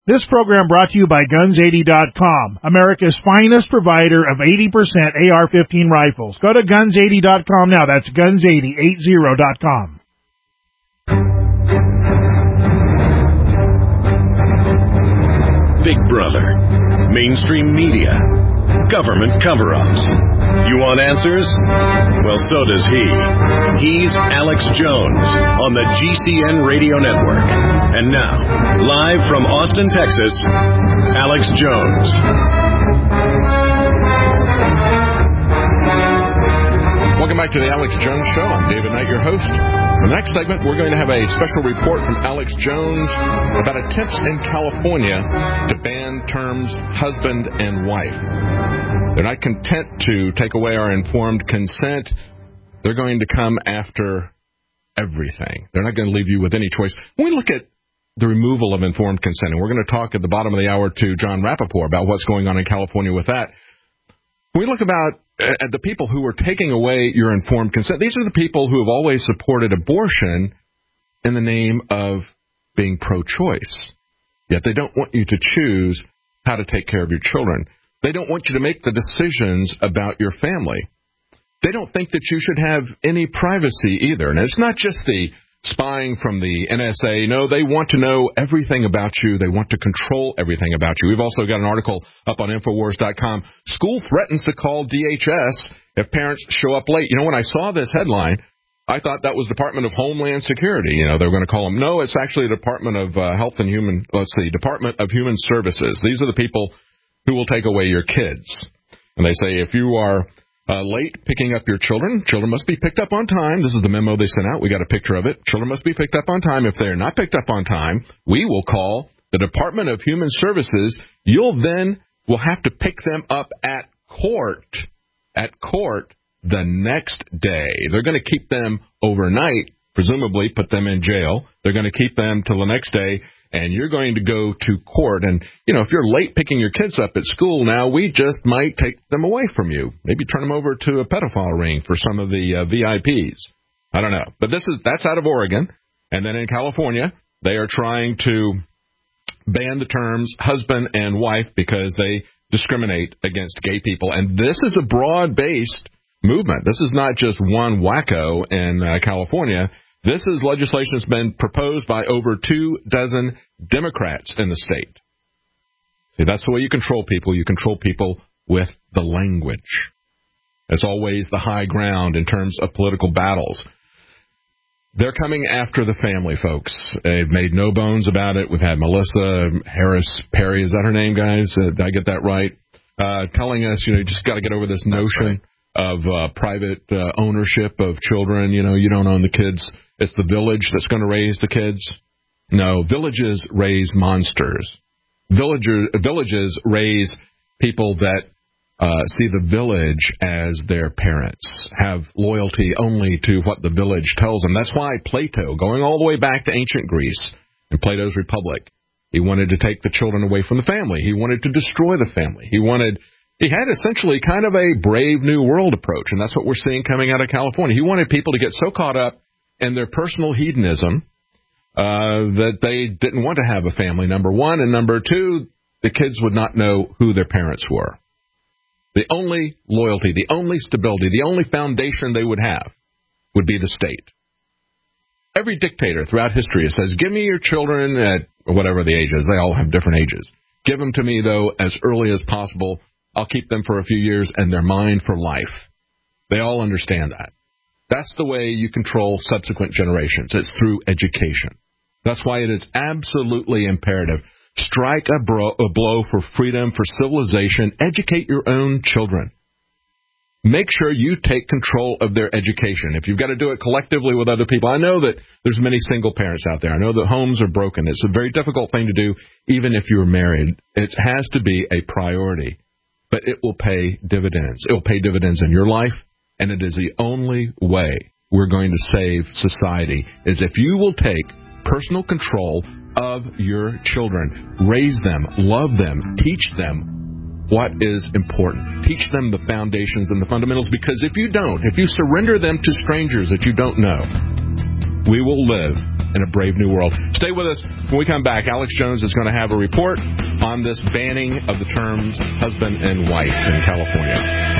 This program brought to you by Guns80.com, America's finest provider of 80% AR-15 rifles. Go to Guns80.com now. That's Guns80.com. Big Brother, mainstream media, government cover-ups. You want answers? Well, so does he. He's Alex Jones on the GCN Radio Network. And now, live from Austin, Texas, Alex Jones. Welcome back to the Alex Jones Show. I'm David Knight, your host. In the next segment, we're going to have a special report from Alex Jones about attempts in California to ban terms husband and wife. They're not content to take away our informed consent. They're going to come after everything. They're not going to leave you with any choice. When we look at the removal of informed consent, and we're going to talk at the bottom of the hour to John Rappaport about what's going on in California with that. When we look at the people who are taking away your informed consent, these are the people who have always supported abortion in the name of being pro-choice. Yet they don't want you to choose how to take care of your children. They don't want you to make the decisions about your family. They don't think that you should have any privacy either. And it's not just the spying from the NSA. No, they want to know everything about you. They want to control everything about you. We've also got an article up on Infowars.com. School threatens to call DHS if parents show up late. You know, when I saw this headline, I thought that was Department of Homeland Security. You know, they were going to call them. No, it's actually Department of Department of Human Services. These are the people who will take away your kids. And they say if you are late picking up your children must be picked up on time. This is the memo they sent out. We got a picture of it. Children must be picked up on time. If they're not picked up on time, we will call the Department of Human Services. You'll have to pick them up at court the next day. They're going to keep them overnight, presumably put them in jail. They're going to keep them till the next day, and you're going to go to court. And, you know, if you're late picking your kids up at school now, we just might take them away from you. Maybe turn them over to a pedophile ring for some of the VIPs. I don't know. But that's out of Oregon. And then in California, they are trying to ban the terms husband and wife because they discriminate against gay people. And this is a broad-based movement. This is not just one wacko in California. This is legislation that's been proposed by over 24 Democrats in the state. See, that's the way you control people. You control people with the language. It's always the high ground in terms of political battles. They're coming after the family, folks. They've made no bones about it. We've had Melissa Harris Perry, is that her name, guys? Did I get that right? Telling us, you just got to get over this notion of private ownership of children. You don't own the kids. It's the village that's going to raise the kids. No, villages raise monsters. Villages raise people that see the village as their parents, have loyalty only to what the village tells them. That's why Plato, going all the way back to ancient Greece, in Plato's Republic, he wanted to take the children away from the family. He wanted to destroy the family. He had essentially kind of a Brave New World approach, and that's what we're seeing coming out of California. He wanted people to get so caught up in their personal hedonism that they didn't want to have a family, number one, and number two, the kids would not know who their parents were. The only loyalty, the only stability, the only foundation they would have would be the state. Every dictator throughout history says, give me your children at whatever the age is. They all have different ages. Give them to me, though, as early as possible. I'll keep them for a few years, and they're mine for life. They all understand that. That's the way you control subsequent generations. It's through education. That's why it is absolutely imperative. Strike a blow for freedom, for civilization. Educate your own children. Make sure you take control of their education. If you've got to do it collectively with other people, I know that there's many single parents out there. I know that homes are broken. It's a very difficult thing to do, even if you're married. It has to be a priority, but it will pay dividends. It will pay dividends in your life, and it is the only way we're going to save society, is if you will take personal control of your children. Raise them, love them, teach them what is important. Teach them the foundations and the fundamentals, because if you don't, if you surrender them to strangers that you don't know, we will live in a brave new world. Stay with us. When we come back, Alex Jones is going to have a report on this banning of the terms husband and wife in California.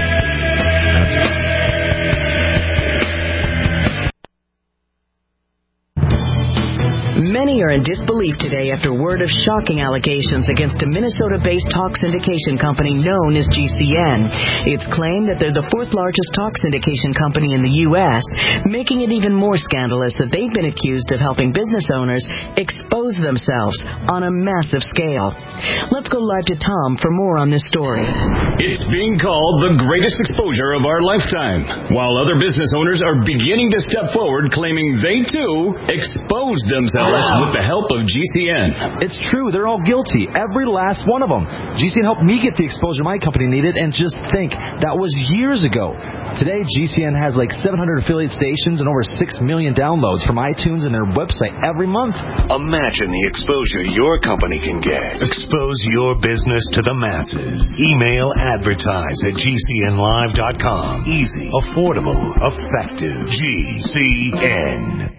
Many are in disbelief today after word of shocking allegations against a Minnesota-based talk syndication company known as GCN. It's claimed that they're the fourth largest talk syndication company in the U.S., making it even more scandalous that they've been accused of helping business owners expose themselves on a massive scale. Let's go live to Tom for more on this story. It's being called the greatest exposure of our lifetime, while other business owners are beginning to step forward claiming they, too, exposed themselves with the help of GCN. It's true. They're all guilty. Every last one of them. GCN helped me get the exposure my company needed, and just think, that was years ago. Today, GCN has like 700 affiliate stations and over 6 million downloads from iTunes and their website every month. Imagine the exposure your company can get. Expose your business to the masses. Email advertise at GCNlive.com. Easy, affordable, effective. GCN.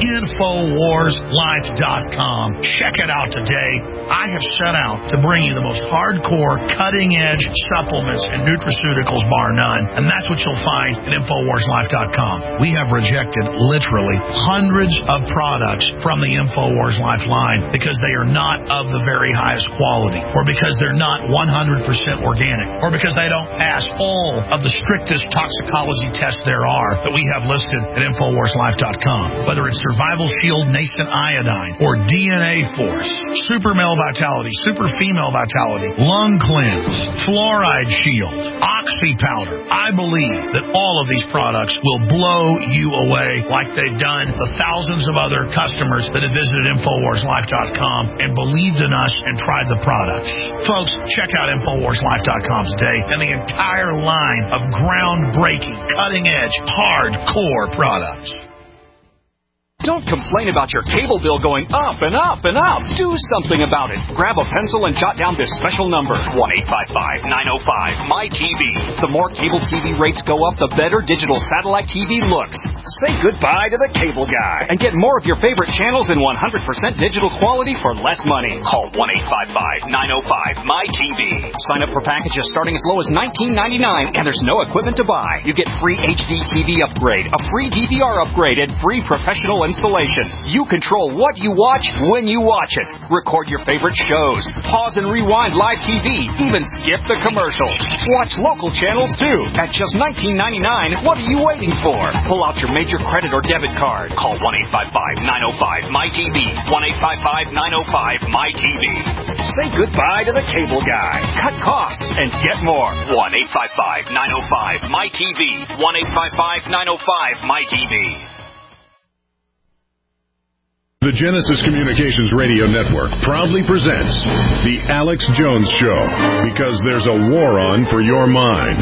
InfoWarsLife.com. Check it out today. I have set out to bring you the most hardcore, cutting-edge supplements and nutraceuticals, bar none. And that's what you'll find at InfoWarsLife.com. We have rejected literally hundreds of products from the InfoWars Life line because they are not of the very highest quality, or because they're not 100% organic, or because they don't pass all of the strictest toxicology tests there are that we have listed at InfoWarsLife.com. Whether it's Survival Shield Nascent Iodine, or DNA Force, Super Male Vitality, Super Female Vitality, Lung Cleanse, Fluoride Shield, Oxy Powder. I believe that all of these products will blow you away like they've done the thousands of other customers that have visited InfoWarsLife.com and believed in us and tried the products. Folks, check out InfoWarsLife.com today and the entire line of groundbreaking, cutting-edge, hardcore products. Don't complain about your cable bill going up and up and up. Do something about it. Grab a pencil and jot down this special number, 1-855-905-MY-TV. The more cable TV rates go up, the better digital satellite TV looks. Say goodbye to the cable guy and get more of your favorite channels in 100% digital quality for less money. Call 1-855-905-MY-TV. Sign up for packages starting as low as $19.99, and there's no equipment to buy. You get free HD TV upgrade, a free DVR upgrade, and free professional installation. You control what you watch when you watch it. Record your favorite shows. Pause and rewind live TV. Even skip the commercials. Watch local channels too. At just $19.99, what are you waiting for? Pull out your major credit or debit card. Call 1-855-905-MY-TV. 1-855-905-MY-TV. Say goodbye to the cable guy. Cut costs and get more. 1-855-905-MY-TV. 1-855-905-MY-TV. The Genesis Communications Radio Network proudly presents The Alex Jones Show, because there's a war on for your mind.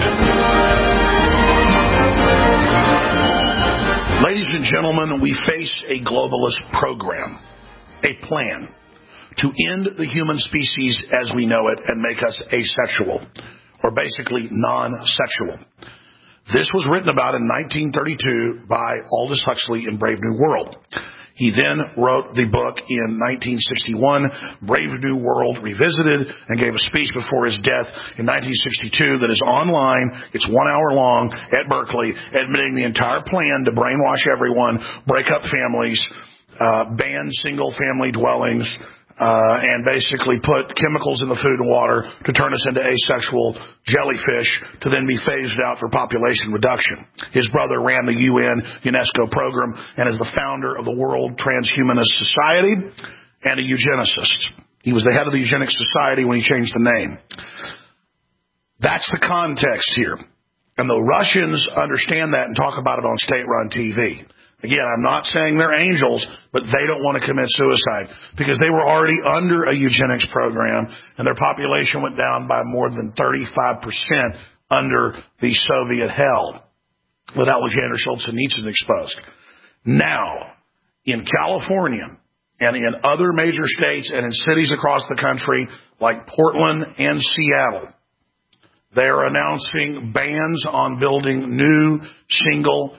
Ladies and gentlemen, we face a globalist program, a plan to end the human species as we know it and make us asexual, or basically non-sexual. This was written about in 1932 by Aldous Huxley in Brave New World. He then wrote the book in 1961, Brave New World Revisited, and gave a speech before his death in 1962 that is online. It's 1 hour long at Berkeley, admitting the entire plan to brainwash everyone, break up families, ban single-family dwellings, and basically put chemicals in the food and water to turn us into asexual jellyfish to then be phased out for population reduction. His brother ran the UN UNESCO program and is the founder of the World Transhumanist Society and a eugenicist. He was the head of the Eugenics Society when he changed the name. That's the context here. And the Russians understand that and talk about it on state-run TV. Again, I'm not saying they're angels, but they don't want to commit suicide because they were already under a eugenics program and their population went down by more than 35% under the Soviet hell. Well, that was Yander Solzhenitsyn exposed. Now, in California and in other major states and in cities across the country like Portland and Seattle, they are announcing bans on building new single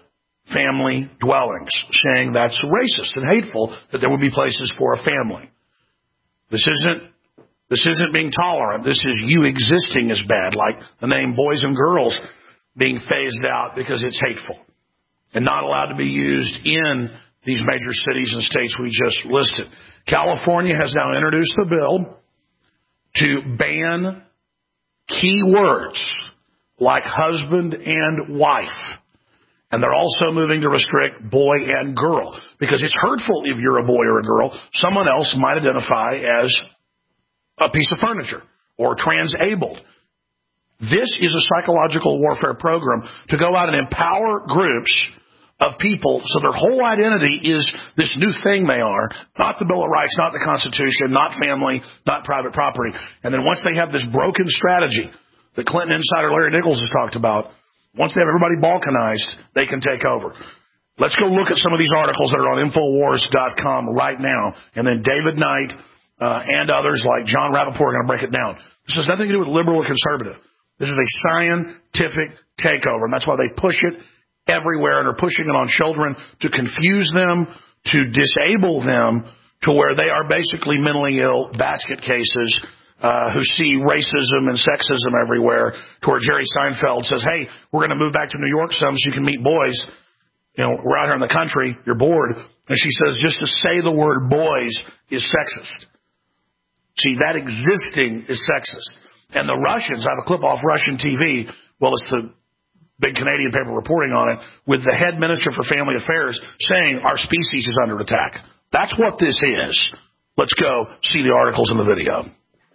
family dwellings, saying that's racist and hateful that there would be places for a family. This isn't being tolerant. This is you existing as bad, like the name boys and girls being phased out because it's hateful and not allowed to be used in these major cities and states we just listed. California has now introduced a bill to ban key words like husband and wife. And they're also moving to restrict boy and girl because it's hurtful if you're a boy or a girl. Someone else might identify as a piece of furniture or transabled. This is a psychological warfare program to go out and empower groups of people so their whole identity is this new thing they are, not the Bill of Rights, not the Constitution, not family, not private property. And then once they have this broken strategy that Clinton insider Larry Nichols has talked about, once they have everybody balkanized, they can take over. Let's go look at some of these articles that are on Infowars.com right now. And then David Knight and others like John Rappaport are going to break it down. This has nothing to do with liberal or conservative. This is a scientific takeover, and that's why they push it everywhere and are pushing it on children to confuse them, to disable them, to where they are basically mentally ill basket cases who see racism and sexism everywhere, to where Jerry Seinfeld says, hey, we're going to move back to New York some so you can meet boys. You know, we're out here in the country. You're bored. And she says, just to say the word boys is sexist. See, that existing is sexist. And the Russians, I have a clip off Russian TV. Well, it's the big Canadian paper reporting on it, with the head minister for family affairs saying our species is under attack. That's what this is. Let's go see the articles in the video.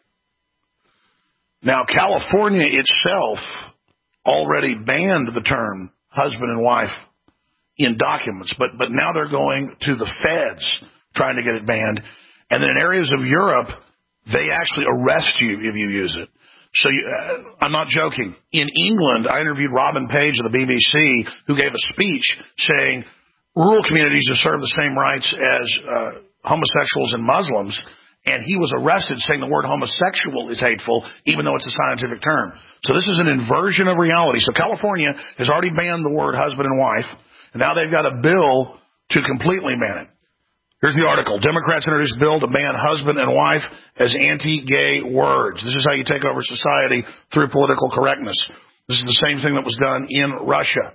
Now, California itself already banned the term husband and wife in documents, but now they're going to the feds trying to get it banned. And then in areas of Europe, they actually arrest you if you use it. So I'm not joking. In England, I interviewed Robin Page of the BBC, who gave a speech saying rural communities deserve the same rights as homosexuals and Muslims. And he was arrested saying the word homosexual is hateful, even though it's a scientific term. So this is an inversion of reality. So California has already banned the word husband and wife, and now they've got a bill to completely ban it. Here's the article. Democrats introduced a bill to ban husband and wife as anti-gay words. This is how you take over society through political correctness. This is the same thing that was done in Russia.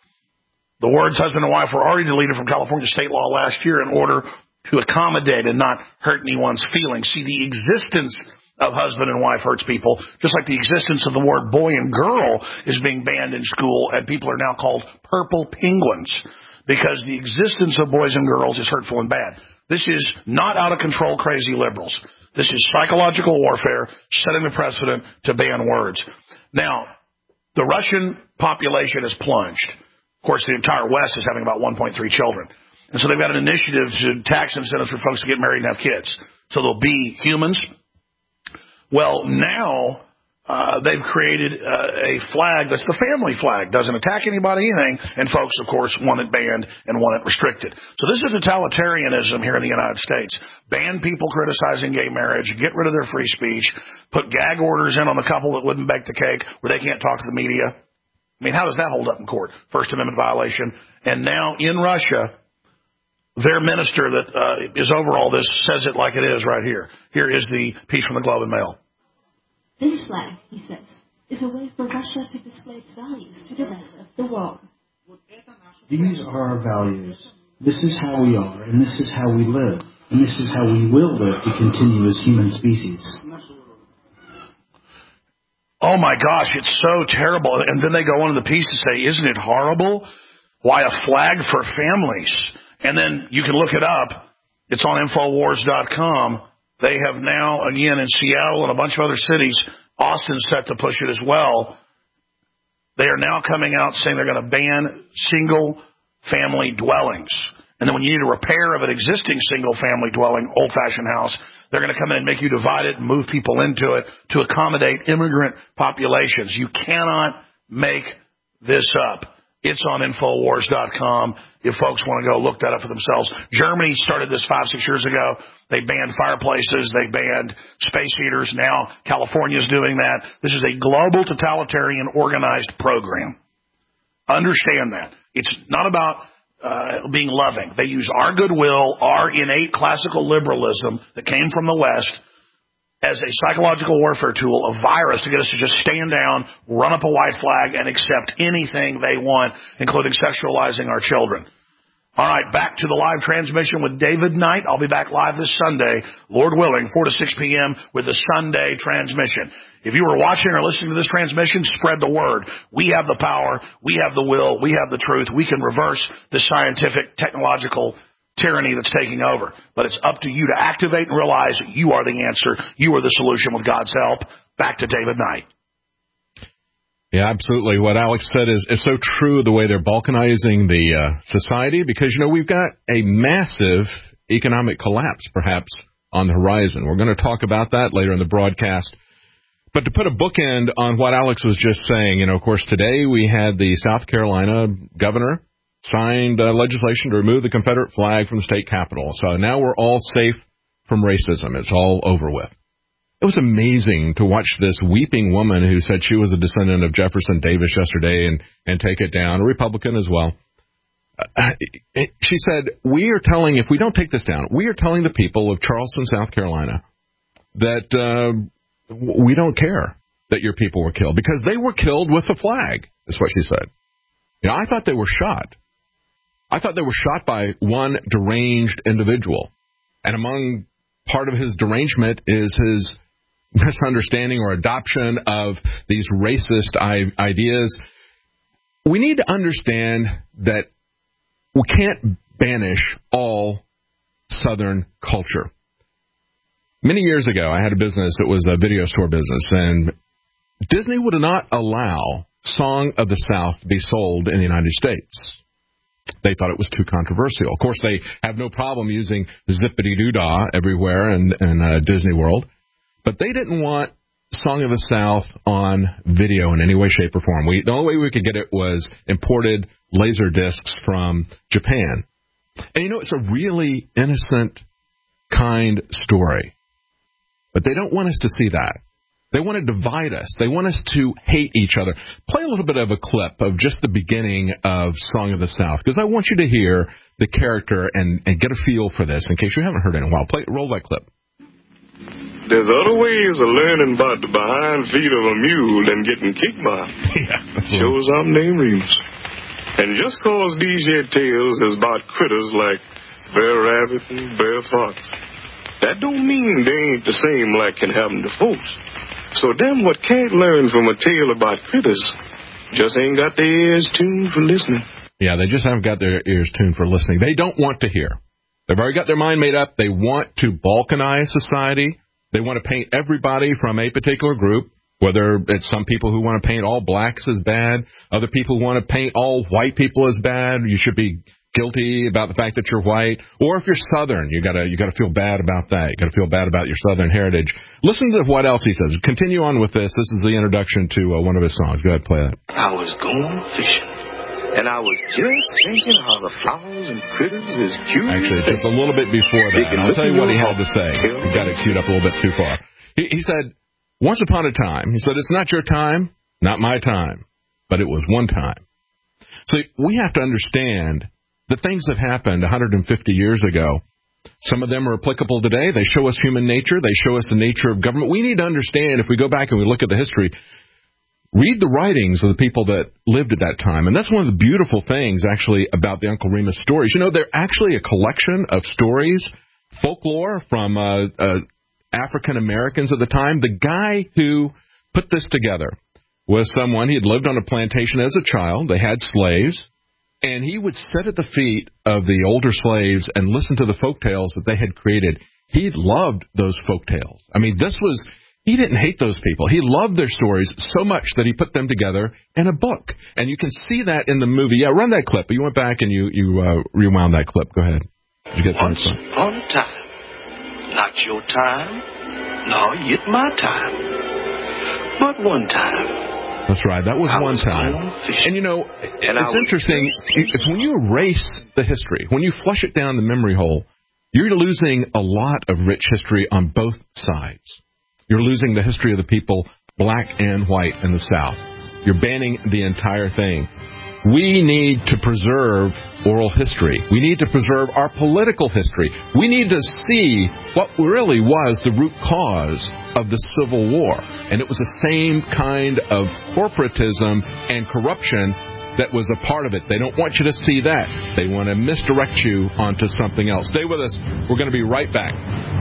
The words husband and wife were already deleted from California state law last year in order to accommodate and not hurt anyone's feelings. See, the existence of husband and wife hurts people, just like the existence of the word boy and girl is being banned in school, and people are now called purple penguins because the existence of boys and girls is hurtful and bad. This is not out of control crazy liberals. This is psychological warfare, setting the precedent to ban words. Now, the Russian population has plunged. Of course, the entire West is having about 1.3 children. And so they've got an initiative to tax incentives for folks to get married and have kids. So they'll be humans. Well, now they've created a flag that's the family flag. Doesn't attack anybody, anything. And folks, of course, want it banned and want it restricted. So this is totalitarianism here in the United States. Ban people criticizing gay marriage, get rid of their free speech, put gag orders in on the couple that wouldn't bake the cake where they can't talk to the media. I mean, how does that hold up in court? First Amendment violation. And now in Russia, their minister that is over all this says it like it is right here. Here is the piece from the Globe and Mail. This flag, he says, is a way for Russia to display its values to the rest of the world. These are our values. This is how we are, and this is how we live, and this is how we will live to continue as human species. Oh my gosh, it's so terrible. And then they go on to the piece to say, isn't it horrible? Why a flag for families? And then you can look it up. It's on Infowars.com. They have now, again, in Seattle and a bunch of other cities, Austin's set to push it as well. They are now coming out saying they're going to ban single-family dwellings. And then when you need a repair of an existing single-family dwelling, old-fashioned house, they're going to come in and make you divide it and move people into it to accommodate immigrant populations. You cannot make this up. It's on Infowars.com if folks want to go look that up for themselves. Germany started this 5-6 years ago. They banned fireplaces. They banned space heaters. Now California is doing that. This is a global totalitarian organized program. Understand that. It's not about being loving. They use our goodwill, our innate classical liberalism that came from the West as a psychological warfare tool, a virus to get us to just stand down, run up a white flag, and accept anything they want, including sexualizing our children. All right, back to the live transmission with David Knight. I'll be back live this Sunday, Lord willing, 4 to 6 p.m. with the Sunday transmission. If you were watching or listening to this transmission, spread the word. We have the power. We have the will. We have the truth. We can reverse the scientific, technological tyranny that's taking over. But it's up to you to activate and realize you are the answer. You are the solution with God's help. Back to David Knight. Yeah, absolutely. What Alex said is so true, the way they're balkanizing the society, because, we've got a massive economic collapse, perhaps, on the horizon. We're going to talk about that later in the broadcast. But to put a bookend on what Alex was just saying, of course, today we had the South Carolina governor signed legislation to remove the Confederate flag from the state capitol. So now we're all safe from racism. It's all over with. It was amazing to watch this weeping woman who said she was a descendant of Jefferson Davis yesterday and take it down, a Republican as well. She said, if we don't take this down, we are telling the people of Charleston, South Carolina, that we don't care that your people were killed because they were killed with the flag, is what she said. I thought they were shot. I thought they were shot by one deranged individual. And among part of his derangement is his misunderstanding or adoption of these racist ideas. We need to understand that we can't banish all Southern culture. Many years ago, I had a business that was a video store business, and Disney would not allow Song of the South to be sold in the United States. They thought it was too controversial. Of course, they have no problem using Zippity-Doo-Dah everywhere in Disney World, but they didn't want Song of the South on video in any way, shape, or form. The only way we could get it was imported laser discs from Japan. And it's a really innocent, kind story. But they don't want us to see that. They want to divide us. They want us to hate each other. Play a little bit of a clip of just the beginning of Song of the South, because I want you to hear the character and get a feel for this in case you haven't heard it in a while. Roll that clip. There's other ways of learning about the behind feet of a mule than getting kicked by. Shows I'm named Remus. And just cause these here tales is about critters like Bear Rabbit and Bear Fox, that don't mean they ain't the same like can happen to folks. So them what can't learn from a tale about critters just ain't got their ears tuned for listening. Yeah, they just haven't got their ears tuned for listening. They don't want to hear. They've already got their mind made up. They want to balkanize society. They want to paint everybody from a particular group, whether it's some people who want to paint all blacks as bad, other people who want to paint all white people as bad. You should be guilty about the fact that you're white, or if you're Southern, you gotta feel bad about that. You gotta feel bad about your Southern heritage. Listen to what else he says. Continue on with this. This is the introduction to one of his songs. Go ahead, play that. I was going fishing, and I was just thinking how the flowers and critters is cute. Actually, it's just a little bit before that. I'll tell you what he had to say. We got it queued up a little bit too far. He said, once upon a time, he said, it's not your time, not my time, but it was one time. So we have to understand the things that happened 150 years ago. Some of them are applicable today. They show us human nature. They show us the nature of government. We need to understand, if we go back and we look at the history, read the writings of the people that lived at that time. And that's one of the beautiful things, actually, about the Uncle Remus stories. They're actually a collection of stories, folklore from African Americans at the time. The guy who put this together was someone, he had lived on a plantation as a child. They had slaves. And he would sit at the feet of the older slaves and listen to the folktales that they had created. He loved those folktales. I mean, he didn't hate those people. He loved their stories so much that he put them together in a book. And you can see that in the movie. Yeah, run that clip. You went back and you rewound that clip. Go ahead. Did you get Once upon a time, not your time, nor yet my time, but one time. That's right. That was one time. And, it's interesting. When you erase the history, when you flush it down the memory hole, you're losing a lot of rich history on both sides. You're losing the history of the people, black and white, in the South. You're banning the entire thing. We need to preserve oral history. We need to preserve our political history. We need to see what really was the root cause of the Civil War. And it was the same kind of corporatism and corruption that was a part of it. They don't want you to see that. They want to misdirect you onto something else. Stay with us. We're going to be right back.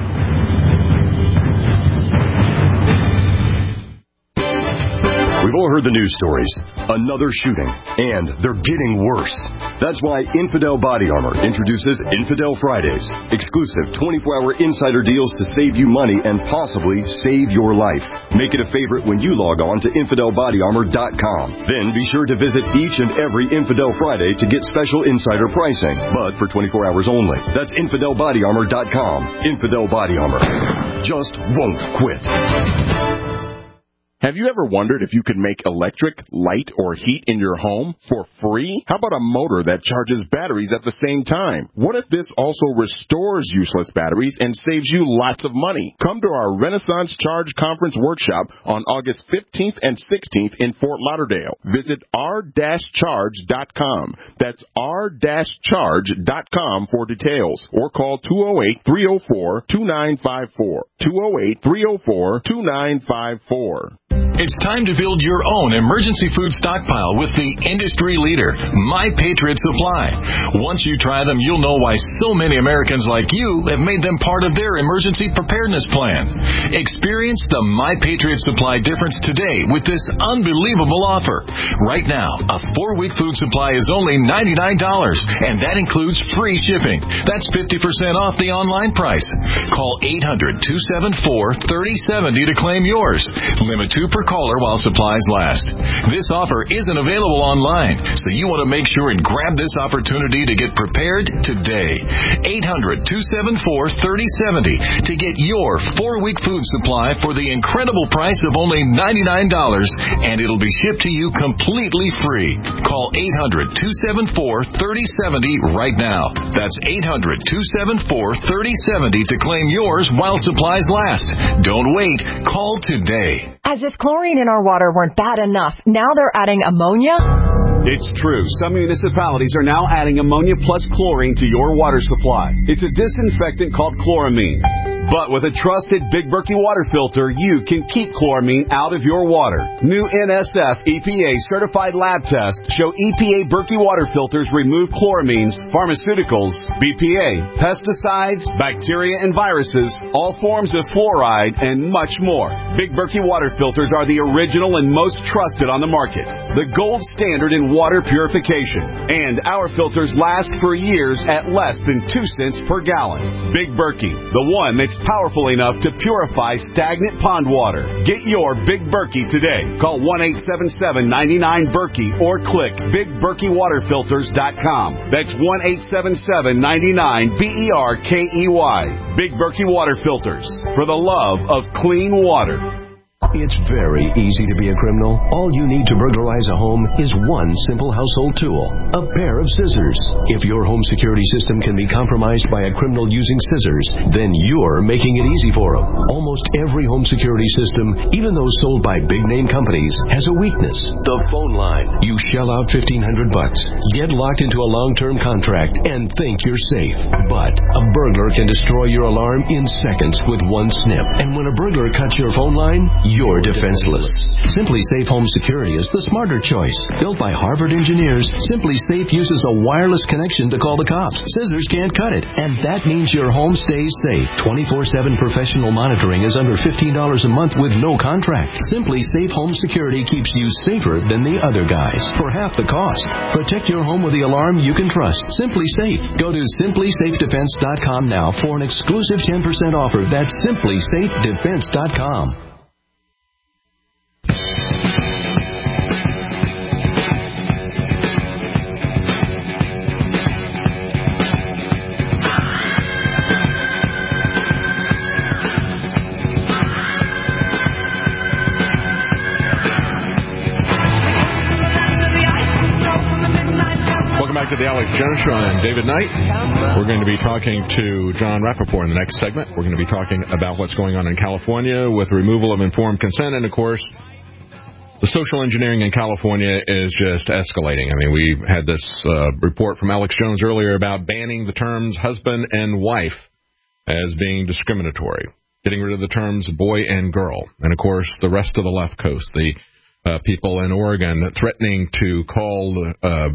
We've all heard the news stories. Another shooting. And they're getting worse. That's why Infidel Body Armor introduces Infidel Fridays. Exclusive 24-hour insider deals to save you money and possibly save your life. Make it a favorite when you log on to InfidelBodyArmor.com. Then be sure to visit each and every Infidel Friday to get special insider pricing, but for 24 hours only. That's InfidelBodyArmor.com. Infidel Body Armor. Just won't quit. Have you ever wondered if you could make electric, light, or heat in your home for free? How about a motor that charges batteries at the same time? What if this also restores useless batteries and saves you lots of money? Come to our Renaissance Charge Conference Workshop on August 15th and 16th in Fort Lauderdale. Visit r-charge.com. That's r-charge.com for details, or call 208-304-2954. 208-304-2954. It's time to build your own emergency food stockpile with the industry leader, My Patriot Supply. Once you try them, you'll know why so many Americans like you have made them part of their emergency preparedness plan. Experience the My Patriot Supply difference today with this unbelievable offer. Right now, a 4-week food supply is only $99, and that includes free shipping. That's 50% off the online price. Call 800-274-3070 to claim yours. Limit 2 per caller while supplies last. This offer isn't available online, so you want to make sure and grab this opportunity to get prepared today. 800-274-3070 to get your 4-week food supply for the incredible price of only $99, and it'll be shipped to you completely free. Call 800-274-3070 right now. That's 800-274-3070 to claim yours while supplies last. Don't wait. Call today. As if chlorine in our water weren't bad enough, now they're adding ammonia? It's true. Some municipalities are now adding ammonia plus chlorine to your water supply. It's a disinfectant called chloramine. But with a trusted Big Berkey water filter, you can keep chloramine out of your water. New NSF EPA certified lab tests show EPA Berkey water filters remove chloramines, pharmaceuticals, BPA, pesticides, bacteria and viruses, all forms of fluoride, and much more. Big Berkey water filters are the original and most trusted on the market. The gold standard in water purification. And our filters last for years at less than 2 cents per gallon. Big Berkey, the one that's powerful enough to purify stagnant pond water. Get your Big Berkey today. Call 1-877-99-BERKEY or click BigBerkeyWaterFilters.com. That's 1-877-99-BERKEY. Big Berkey Water Filters, for the love of clean water. It's very easy to be a criminal. All you need to burglarize a home is one simple household tool, a pair of scissors. If your home security system can be compromised by a criminal using scissors, then you're making it easy for them. Almost every home security system, even those sold by big-name companies, has a weakness. The phone line. You shell out $1,500, get locked into a long-term contract, and think you're safe. But a burglar can destroy your alarm in seconds with one snip. And when a burglar cuts your phone line, you're defenseless. Simply Safe Home Security is the smarter choice. Built by Harvard engineers, Simply Safe uses a wireless connection to call the cops. Scissors can't cut it, and that means your home stays safe. 24/7 professional monitoring is under $15 a month with no contract. Simply Safe Home Security keeps you safer than the other guys for half the cost. Protect your home with the alarm you can trust. Simply Safe. Go to simplysafedefense.com now for an exclusive 10% offer. That's simplysafedefense.com. To the Alex Jones Show. I'm David Knight. We're going to be talking to John Rappaport in the next segment. We're going to be talking about what's going on in California with removal of informed consent and, of course, The social engineering in California is just escalating. I mean, we had this report from Alex Jones earlier about banning the terms husband and wife as being discriminatory, getting rid of the terms boy and girl. And, of course, the rest of the left coast, the people in Oregon threatening to call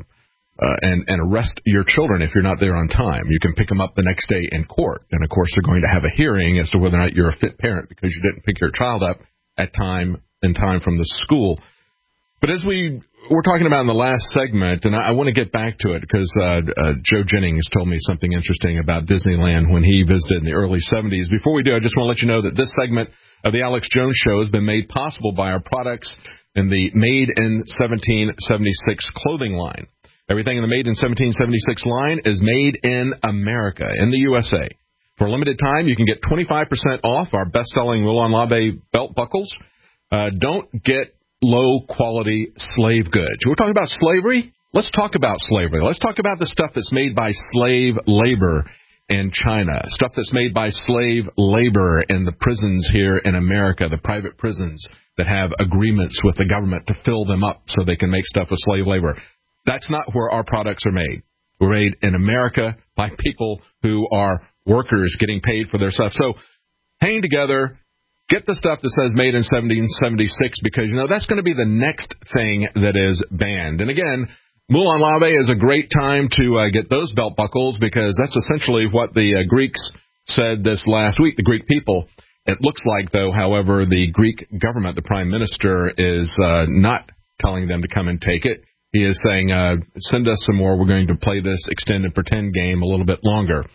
and arrest your children if you're not there on time. You can pick them up the next day in court. And, of course, they're going to have a hearing as to whether or not you're a fit parent because you didn't pick your child up in time from the school. But as we were talking about in the last segment, and I want to get back to it because Joe Jennings told me something interesting about Disneyland when he visited in the early 70s. Before we do, I just want to let you know that this segment of the Alex Jones Show has been made possible by our products in the Made in 1776 clothing line. Everything in the Made in 1776 line is made in America, in the USA. For a limited time, you can get 25% off our best-selling Moulin Labe belt buckles. Don't get low-quality slave goods. We're talking about slavery? Let's talk about slavery. Let's talk about the stuff that's made by slave labor in China, stuff that's made by slave labor in the prisons here in America, the private prisons that have agreements with the government to fill them up so they can make stuff with slave labor. That's not where our products are made. We're made in America by people who are workers getting paid for their stuff. So hang together. Get the stuff that says made in 1776 because, that's going to be the next thing that is banned. And again, Moulin Labe is a great time to get those belt buckles because that's essentially what the Greeks said this last week, the Greek people. It looks like, though, however, the Greek government, the prime minister, is not telling them to come and take it. He is saying, send us some more. We're going to play this extend and pretend game a little bit longer.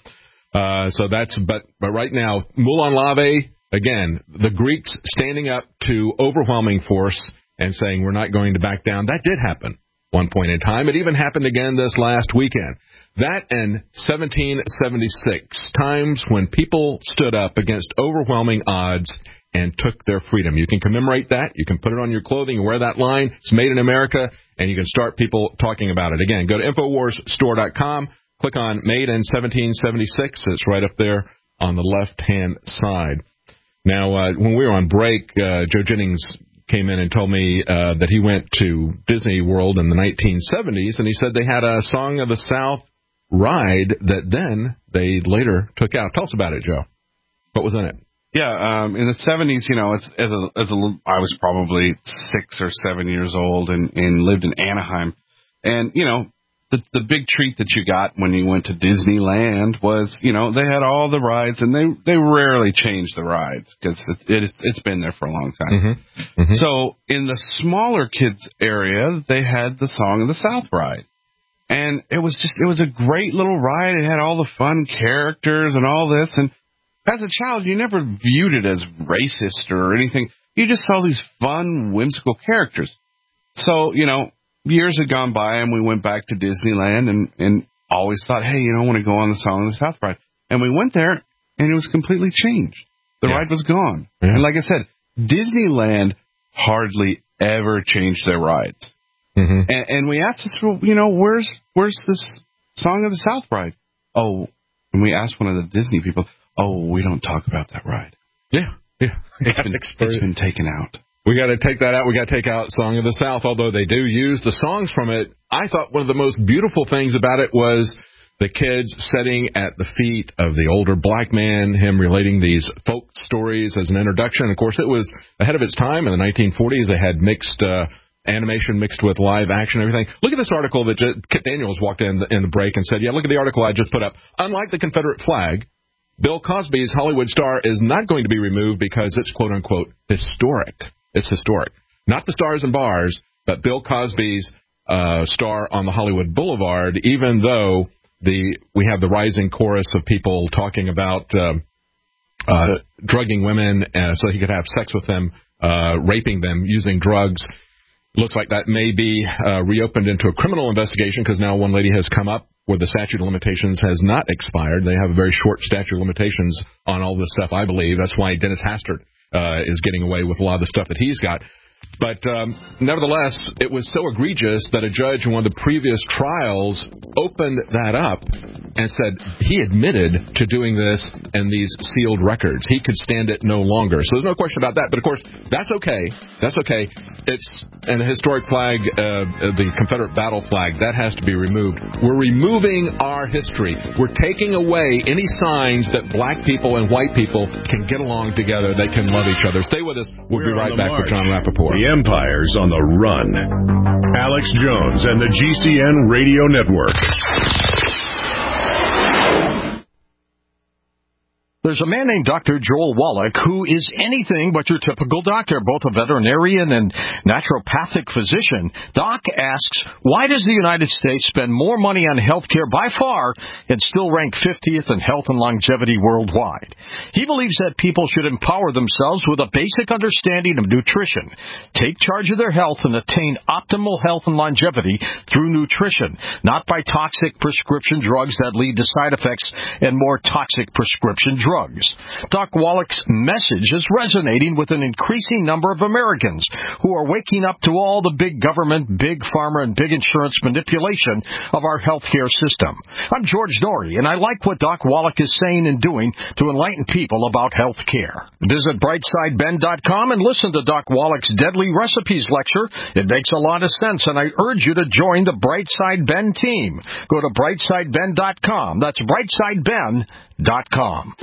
But right now, Moulin Labe, again, the Greeks standing up to overwhelming force and saying we're not going to back down. That did happen one point in time. It even happened again this last weekend. That and 1776, times when people stood up against overwhelming odds and took their freedom. You can commemorate that. You can put it on your clothing and wear that line. It's made in America, and you can start people talking about it. Again, go to InfoWarsStore.com. Click on Made in 1776. It's right up there on the left-hand side. Now, when we were on break, Joe Jennings came in and told me that he went to Disney World in the 1970s, and he said they had a Song of the South ride that then they later took out. Tell us about it, Joe. What was in it? Yeah, in the 70s, I was probably 6 or 7 years old and lived in Anaheim. And, the big treat that you got when you went to Disneyland was, they had all the rides, and they rarely change the rides because it's been there for a long time. Mm-hmm. Mm-hmm. So in the smaller kids area, they had the Song of the South ride. And it was a great little ride. It had all the fun characters and all this. And as a child, you never viewed it as racist or anything. You just saw these fun, whimsical characters. So, years had gone by, and we went back to Disneyland and always thought, hey, I want to go on the Song of the South ride. And we went there, and it was completely changed. The ride was gone. Yeah. And like I said, Disneyland hardly ever changed their rides. Mm-hmm. And we asked us, where's this Song of the South ride? Oh, and we asked one of the Disney people, we don't talk about that ride. Yeah. It's been taken out. We got to take that out. We got to take out Song of the South, although they do use the songs from it. I thought one of the most beautiful things about it was the kids sitting at the feet of the older black man, him relating these folk stories as an introduction. Of course, it was ahead of its time. In the 1940s, they had mixed animation mixed with live action and everything. Look at this article that Kit Daniels walked in the break and said, look at the article I just put up. Unlike the Confederate flag, Bill Cosby's Hollywood star is not going to be removed because it's, quote-unquote, historic. It's historic. Not the stars and bars, but Bill Cosby's star on the Hollywood Boulevard, even though we have the rising chorus of people talking about drugging women so he could have sex with them, raping them, using drugs. Looks like that may be reopened into a criminal investigation because now one lady has come up where the statute of limitations has not expired. They have a very short statute of limitations on all this stuff, I believe. That's why Dennis Hastert is getting away with a lot of the stuff that he's got. But nevertheless, it was so egregious that a judge in one of the previous trials opened that up and said he admitted to doing this in these sealed records. He could stand it no longer. So there's no question about that. But, of course, that's okay. That's okay. It's a historic flag, the Confederate battle flag. That has to be removed. We're removing our history. We're taking away any signs that black people and white people can get along together. They can love each other. Stay with us. We'll be right back with John Rappaport. The Empire's on the run. Alex Jones and the GCN Radio Network. There's a man named Dr. Joel Wallach who is anything but your typical doctor, both a veterinarian and naturopathic physician. Doc asks, why does the United States spend more money on health care by far and still rank 50th in health and longevity worldwide? He believes that people should empower themselves with a basic understanding of nutrition, take charge of their health, and attain optimal health and longevity through nutrition, not by toxic prescription drugs that lead to side effects and more toxic prescription drugs. Doc Wallach's message is resonating with an increasing number of Americans who are waking up to all the big government, big pharma, and big insurance manipulation of our healthcare system. I'm George Norrie, and I like what Doc Wallach is saying and doing to enlighten people about health care. Visit BrightSideBen.com and listen to Doc Wallach's Deadly Recipes lecture. It makes a lot of sense, and I urge you to join the Brightside Ben team. Go to BrightSideBen.com. That's BrightSideBen.com.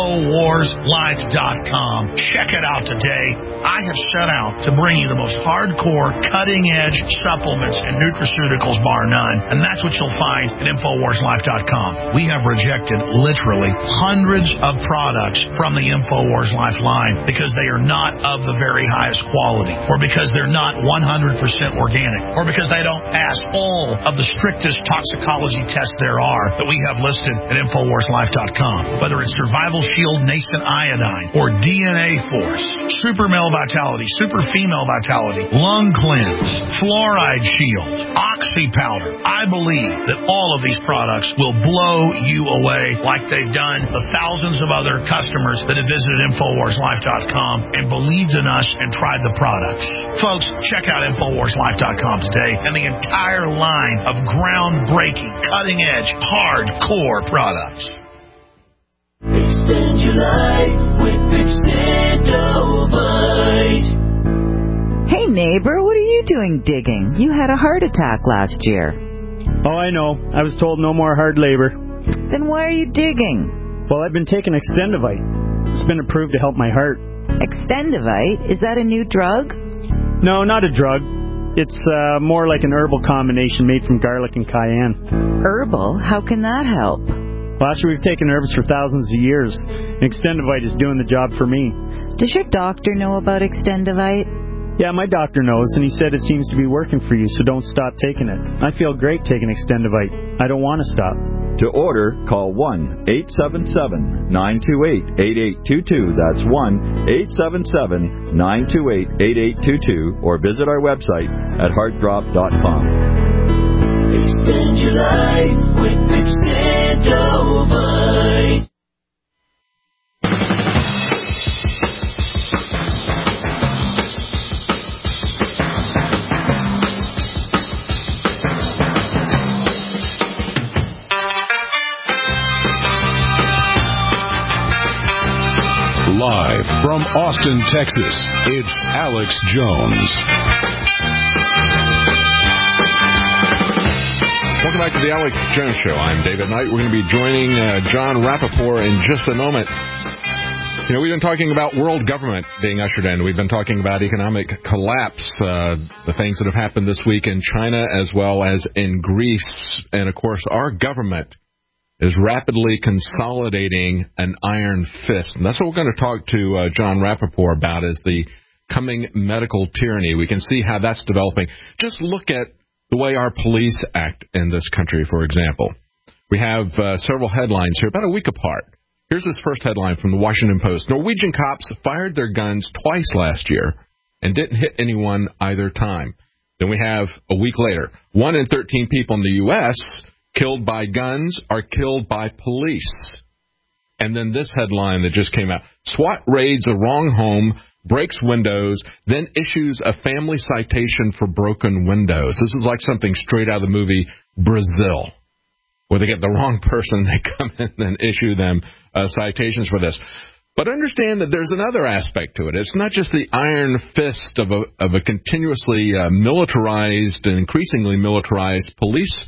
InfoWarsLife.com. Check it out today. I have set out to bring you the most hardcore, cutting-edge supplements and nutraceuticals, bar none, and that's what you'll find at InfoWarsLife.com. We have rejected literally hundreds of products from the InfoWars Life line because they are not of the very highest quality, or because they're not 100% organic, or because they don't pass all of the strictest toxicology tests there are that we have listed at InfoWarsLife.com. Whether it's Survival Shield Nascent Iodine or DNA Force, Super Male Vitality, Super Female Vitality, Lung Cleanse, Fluoride Shield, Oxy Powder, I believe that all of these products will blow you away like they've done the thousands of other customers that have visited InfoWarsLife.com and believed in us and tried the products. Folks, check out InfoWarsLife.com today and the entire line of groundbreaking, cutting-edge, hardcore products. Extend your life with Extendovite. Hey neighbor, what are you doing digging? You had a heart attack last year. Oh, I know. I was told no more hard labor. Then why are you digging? Well, I've been taking Extendovite. It's been approved to help my heart. Extendovite? Is that a new drug? No, not a drug. It's more like an herbal combination made from garlic and cayenne. Herbal? How can that help? Well, actually, we've taken herbs for thousands of years. Extendovite is doing the job for me. Does your doctor know about Extendovite? Yeah, my doctor knows, and he said it seems to be working for you, so don't stop taking it. I feel great taking Extendovite. I don't want to stop. To order, call 1-877-928-8822. That's 1-877-928-8822, or visit our website at heartdrop.com. Extend your life with Extendovite. Live from Austin, Texas, it's Alex Jones. Welcome back to the Alex Jones Show. I'm David Knight. We're going to be joining John Rappaport in just a moment. You know, we've been talking about world government being ushered in. We've been talking about economic collapse, the things that have happened this week in China as well as in Greece. And, of course, our government is rapidly consolidating an iron fist. And that's what we're going to talk to John Rappaport about, is the coming medical tyranny. We can see how that's developing. Just look at the way our police act in this country, for example. We have several headlines here, about a week apart. Here's this first headline from the Washington Post. Norwegian cops fired their guns twice last year and didn't hit anyone either time. Then we have a week later, 1 in 13 people in the U.S. killed by guns are killed by police. And then this headline that just came out. SWAT raids a wrong home, breaks windows, then issues a family citation for broken windows. This is like something straight out of the movie Brazil, where they get the wrong person, they come in and issue them citations for this. But understand that there's another aspect to it. It's not just the iron fist of a continuously militarized and increasingly militarized police,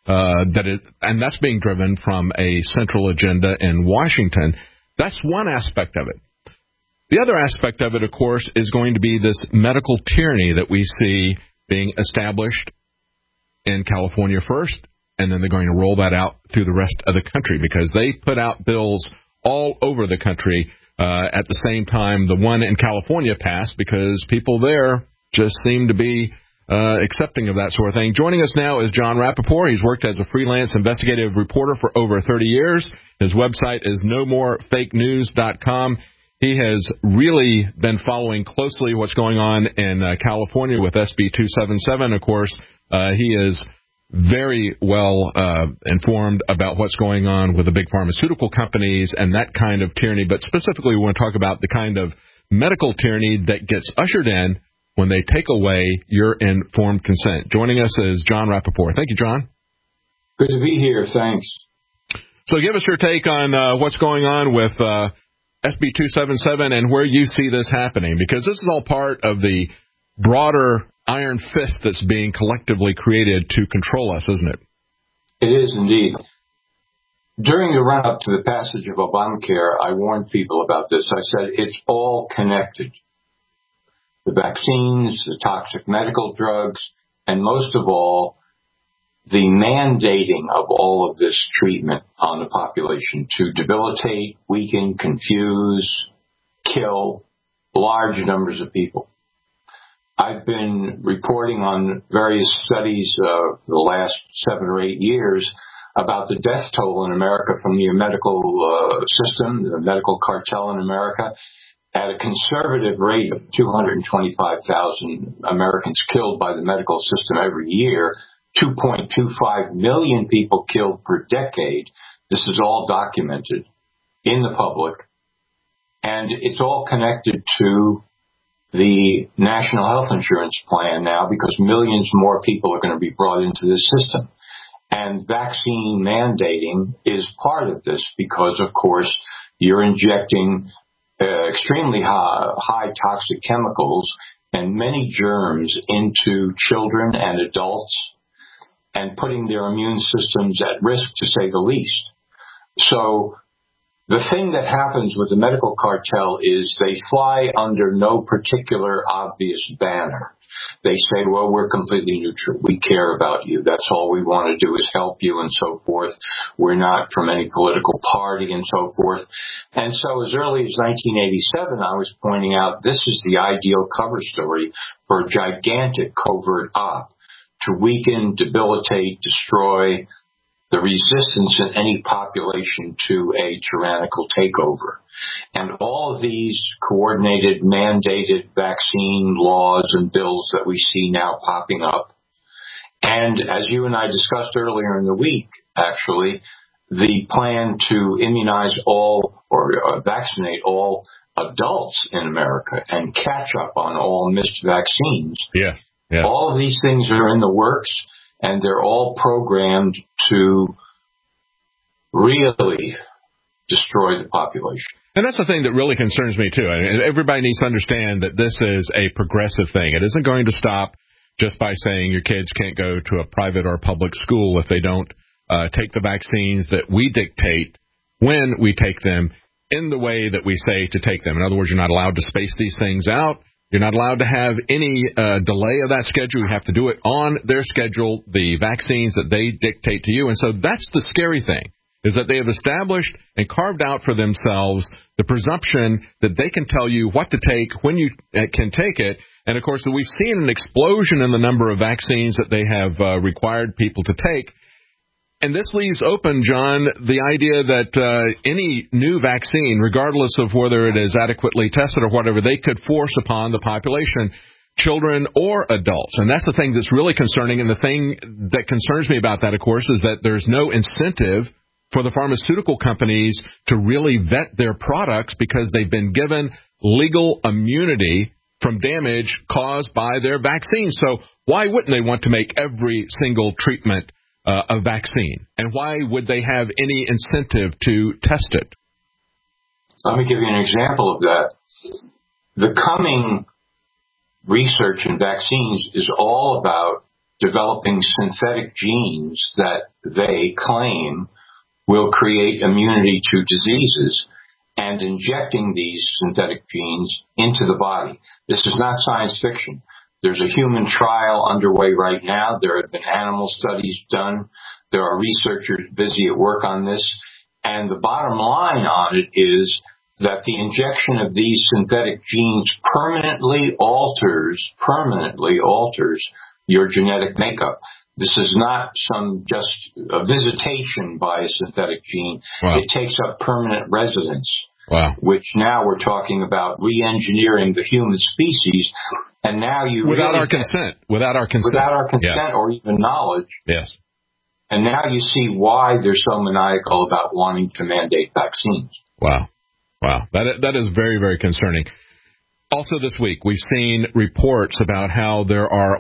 and that's being driven from a central agenda in Washington. That's one aspect of it. The other aspect of it, of course, is going to be this medical tyranny that we see being established in California first, and then they're going to roll that out through the rest of the country because they put out bills all over the country at the same time the one in California passed because people there just seem to be accepting of that sort of thing. Joining us now is John Rappaport. He's worked as a freelance investigative reporter for over 30 years. His website is nomorefakenews.com. He has really been following closely what's going on in California with SB 277. Of course, he is very well informed about what's going on with the big pharmaceutical companies and that kind of tyranny. But specifically, we want to talk about the kind of medical tyranny that gets ushered in when they take away your informed consent. Joining us is John Rappaport. Thank you, John. Good to be here. Thanks. So give us your take on what's going on with SB 277 and where you see this happening, because this is all part of the broader iron fist that's being collectively created to control us, isn't it? It is indeed. During the run-up to the passage of Obamacare, I warned people about this. I said it's all connected. The vaccines, the toxic medical drugs, and most of all, the mandating of all of this treatment on the population to debilitate, weaken, confuse, kill large numbers of people. I've been reporting on various studies for the last 7 or 8 years about the death toll in America from the medical system, the medical cartel in America, at a conservative rate of 225,000 Americans killed by the medical system every year, 2.25 million people killed per decade. This is all documented in the public, and it's all connected to the National Health Insurance Plan now because millions more people are going to be brought into this system. And vaccine mandating is part of this because, of course, you're injecting extremely high toxic chemicals and many germs into children and adults and putting their immune systems at risk, to say the least. So the thing that happens with the medical cartel is they fly under no particular obvious banner. They say, well, we're completely neutral. We care about you. That's all we want to do is help you and so forth. We're not from any political party and so forth. And so as early as 1987, I was pointing out this is the ideal cover story for a gigantic covert op to weaken, debilitate, destroy the resistance in any population to a tyrannical takeover. And all of these coordinated, mandated vaccine laws and bills that we see now popping up, and as you and I discussed earlier in the week, actually, the plan to immunize all or vaccinate all adults in America and catch up on all missed vaccines. Yes. Yeah. All of these things are in the works, and they're all programmed to really destroy the population. And that's the thing that really concerns me, too. I mean, everybody needs to understand that this is a progressive thing. It isn't going to stop just by saying your kids can't go to a private or public school if they don't take the vaccines that we dictate when we take them in the way that we say to take them. In other words, you're not allowed to space these things out. You're not allowed to have any delay of that schedule. You have to do it on their schedule, the vaccines that they dictate to you. And so that's the scary thing, is that they have established and carved out for themselves the presumption that they can tell you what to take when you can take it. And, of course, we've seen an explosion in the number of vaccines that they have required people to take. And this leaves open, John, the idea that any new vaccine, regardless of whether it is adequately tested or whatever, they could force upon the population, children or adults. And that's the thing that's really concerning. And the thing that concerns me about that, of course, is that there's no incentive for the pharmaceutical companies to really vet their products because they've been given legal immunity from damage caused by their vaccine. So why wouldn't they want to make every single treatment a vaccine? And why would they have any incentive to test it? Let me give you an example of that. The coming research in vaccines is all about developing synthetic genes that they claim will create immunity to diseases and injecting these synthetic genes into the body. This is not science fiction. There's a human trial underway right now. There have been animal studies done. There are researchers busy at work on this. And the bottom line on it is that the injection of these synthetic genes permanently alters your genetic makeup. This is not just a visitation by a synthetic gene. Wow. It takes up permanent residence. Wow. Which now we're talking about re-engineering the human species, and now you without really our consent, without our consent, yeah. Or even knowledge. Yes. And now you see why they're so maniacal about wanting to mandate vaccines. Wow. That is very, very concerning. Also this week, we've seen reports about how there are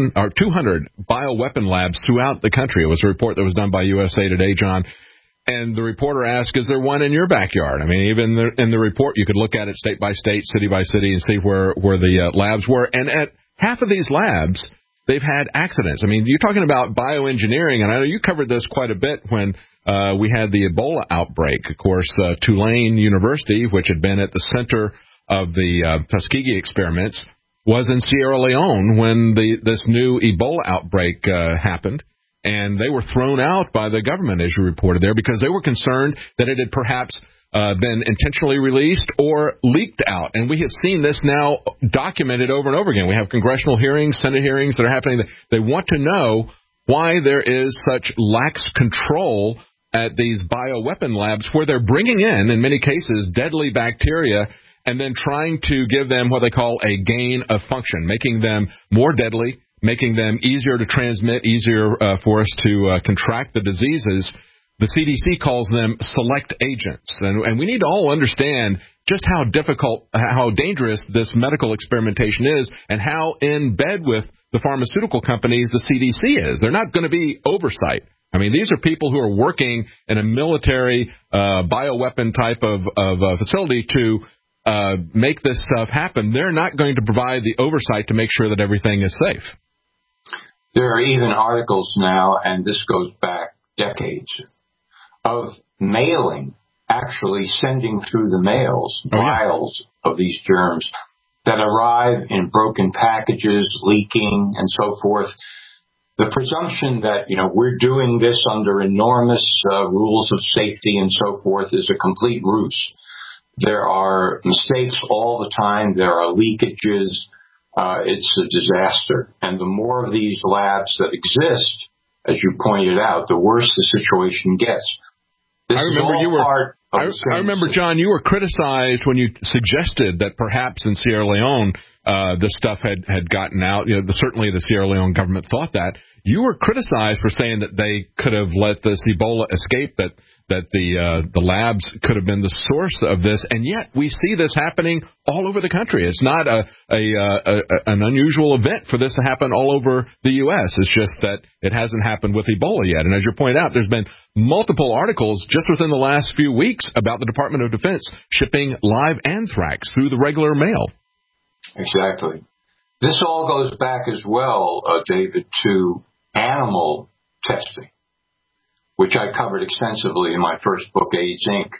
200 bioweapon labs throughout the country. It was a report that was done by USA Today, John. And the reporter asked, is there one in your backyard? I mean, even in the report, you could look at it state by state, city by city, and see where the labs were. And at half of these labs, they've had accidents. I mean, you're talking about bioengineering, and I know you covered this quite a bit when we had the Ebola outbreak. Of course, Tulane University, which had been at the center of the Tuskegee experiments, was in Sierra Leone when this new Ebola outbreak happened. And they were thrown out by the government, as you reported there, because they were concerned that it had perhaps been intentionally released or leaked out. And we have seen this now documented over and over again. We have congressional hearings, Senate hearings that are happening. They want to know why there is such lax control at these bioweapon labs where they're bringing in many cases, deadly bacteria and then trying to give them what they call a gain of function, making them more deadly, making them easier to transmit, easier for us to contract the diseases. The CDC calls them select agents. And we need to all understand just how difficult, how dangerous this medical experimentation is and how in bed with the pharmaceutical companies the CDC is. They're not going to be oversight. I mean, these are people who are working in a military bioweapon type of facility to make this stuff happen. They're not going to provide the oversight to make sure that everything is safe. There are even articles now, and this goes back decades, of mailing, actually sending through the mails, vials of these germs that arrive in broken packages, leaking, and so forth. The presumption that, we're doing this under enormous rules of safety and so forth is a complete ruse. There are mistakes all the time. There are leakages. It's a disaster. And the more of these labs that exist, as you pointed out, the worse the situation gets. I remember, John, you were criticized when you suggested that perhaps in Sierra Leone this stuff had gotten out. Certainly the Sierra Leone government thought that. You were criticized for saying that they could have let this Ebola escape, that the labs could have been the source of this, and yet we see this happening all over the country. It's not an unusual event for this to happen all over the U.S. It's just that it hasn't happened with Ebola yet. And as you point out, there's been multiple articles just within the last few weeks about the Department of Defense shipping live anthrax through the regular mail. Exactly. This all goes back as well, David, to animal testing, which I covered extensively in my first book, AIDS, Inc.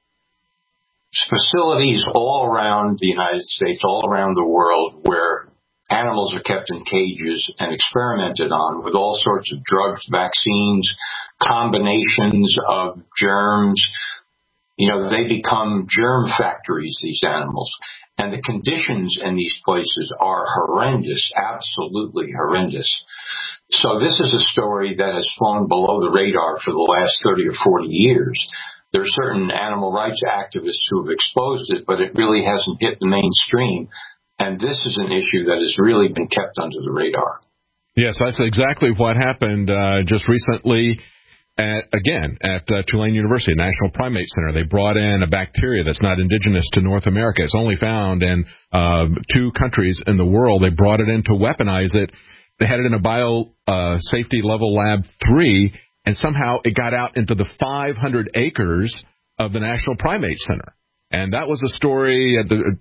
Facilities all around the United States, all around the world, where animals are kept in cages and experimented on with all sorts of drugs, vaccines, combinations of germs. They become germ factories, these animals. And the conditions in these places are horrendous, absolutely horrendous. So this is a story that has flown below the radar for the last 30 or 40 years. There are certain animal rights activists who have exposed it, but it really hasn't hit the mainstream. And this is an issue that has really been kept under the radar. Yes, that's exactly what happened just recently. at Tulane University, National Primate Center. They brought in a bacteria that's not indigenous to North America. It's only found in 2 countries in the world. They brought it in to weaponize it. They had it in a biosafety level lab 3, and somehow it got out into the 500 acres of the National Primate Center. And that was a story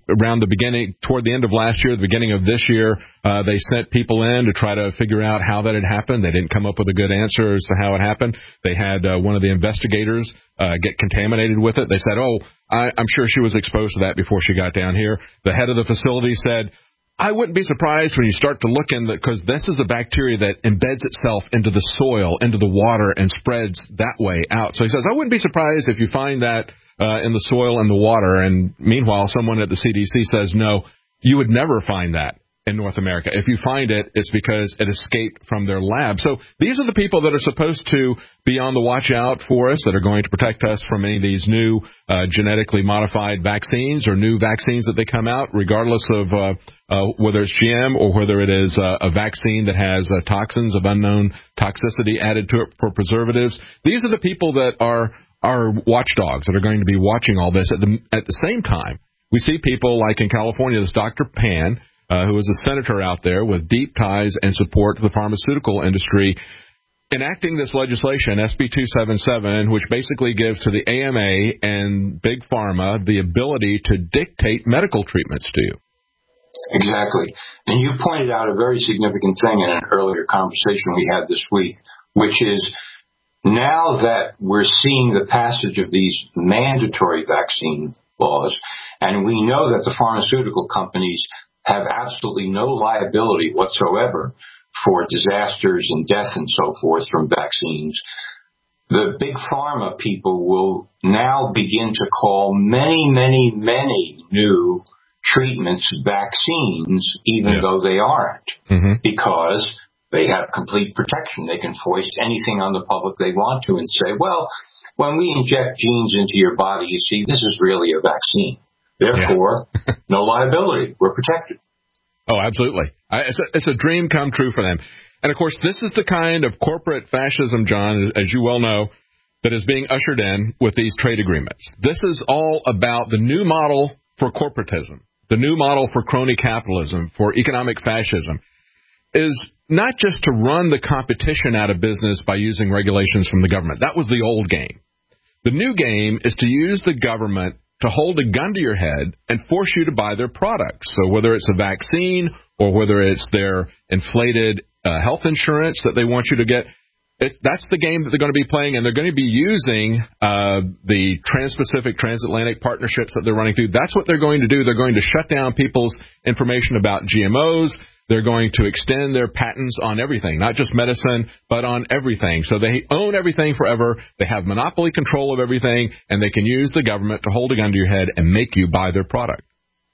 toward the end of last year, the beginning of this year. They sent people in to try to figure out how that had happened. They didn't come up with a good answer as to how it happened. They had one of the investigators get contaminated with it. They said, I'm sure she was exposed to that before she got down here. The head of the facility said, I wouldn't be surprised when you start to look in, because this is a bacteria that embeds itself into the soil, into the water, and spreads that way out. So he says, I wouldn't be surprised if you find that in the soil and the water. And meanwhile, someone at the CDC says, no, you would never find that in North America. If you find it, it's because it escaped from their lab. So these are the people that are supposed to be on the watch out for us, that are going to protect us from any of these new genetically modified vaccines or new vaccines that they come out, regardless of whether it's GM or whether it is a vaccine that has toxins of unknown toxicity added to it for preservatives. These are the people that are watchdogs that are going to be watching all this. At the same time, we see people like in California, this Dr. Pan, who is a senator out there with deep ties and support to the pharmaceutical industry, enacting this legislation, SB 277, which basically gives to the AMA and Big Pharma the ability to dictate medical treatments to you. Exactly. And you pointed out a very significant thing in an earlier conversation we had this week, which is now that we're seeing the passage of these mandatory vaccine laws, and we know that the pharmaceutical companies have absolutely no liability whatsoever for disasters and death and so forth from vaccines, the big pharma people will now begin to call many, many, many new treatments vaccines, even though they aren't, because they have complete protection. They can foist anything on the public they want to and say, well, when we inject genes into your body, you see, this is really a vaccine. Therefore, no liability. We're protected. Oh, absolutely. It's a dream come true for them. And, of course, this is the kind of corporate fascism, John, as you well know, that is being ushered in with these trade agreements. This is all about the new model for corporatism, the new model for crony capitalism, for economic fascism, is not just to run the competition out of business by using regulations from the government. That was the old game. The new game is to use the government to hold a gun to your head and force you to buy their products. So whether it's a vaccine or whether it's their inflated health insurance that they want you to get, that's the game that they're going to be playing, and they're going to be using the Trans-Pacific, Transatlantic partnerships that they're running through. That's what they're going to do. They're going to shut down people's information about GMOs. They're going to extend their patents on everything, not just medicine, but on everything. So they own everything forever. They have monopoly control of everything, and they can use the government to hold a gun to your head and make you buy their product.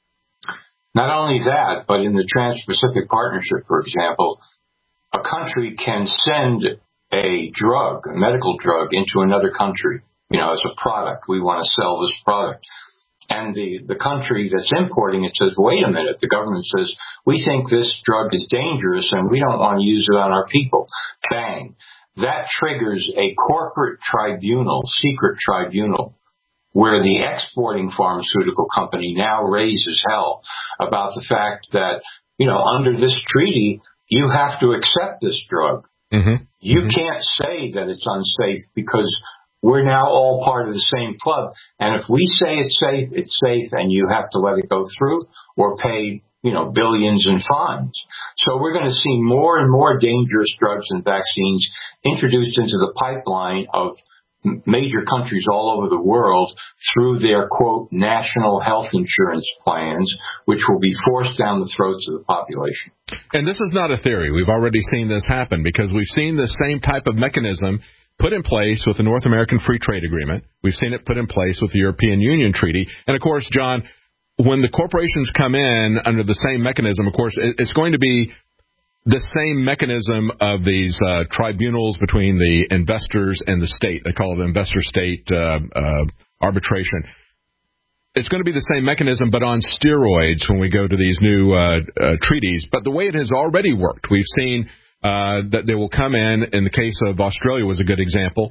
Not only that, but in the Trans-Pacific Partnership, for example, a country can send a drug, a medical drug, into another country, as a product. We want to sell this product. And the country that's importing it says, wait a minute, the government says, we think this drug is dangerous and we don't want to use it on our people. Bang. That triggers a corporate tribunal, secret tribunal, where the exporting pharmaceutical company now raises hell about the fact that, under this treaty, you have to accept this drug. You can't say that it's unsafe because we're now all part of the same club. And if we say it's safe, and you have to let it go through or pay, billions in fines. So we're going to see more and more dangerous drugs and vaccines introduced into the pipeline of major countries all over the world through their, quote, national health insurance plans, which will be forced down the throats of the population. And this is not a theory. We've already seen this happen because we've seen the same type of mechanism put in place with the North American Free Trade Agreement. We've seen it put in place with the European Union Treaty. And, of course, John, when the corporations come in under the same mechanism, of course, it's going to be the same mechanism of these tribunals between the investors and the state. They call it investor-state arbitration. It's going to be the same mechanism, but on steroids when we go to these new treaties. But the way it has already worked, we've seen that they will come in the case of Australia was a good example.